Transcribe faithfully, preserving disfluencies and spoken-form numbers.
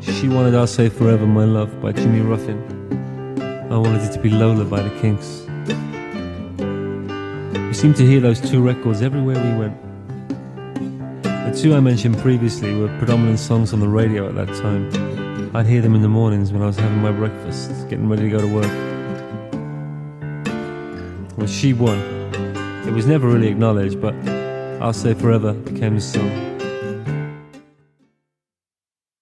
She wanted I'll Say Forever My Love by Jimmy Ruffin. I wanted it to be Lola by the Kinks. We seemed to hear those two records everywhere we went. The two I mentioned previously were predominant songs on the radio at that time. I'd hear them in the mornings when I was having my breakfast, getting ready to go to work. Well, she won. It was never really acknowledged, but I'll Say Forever became the song.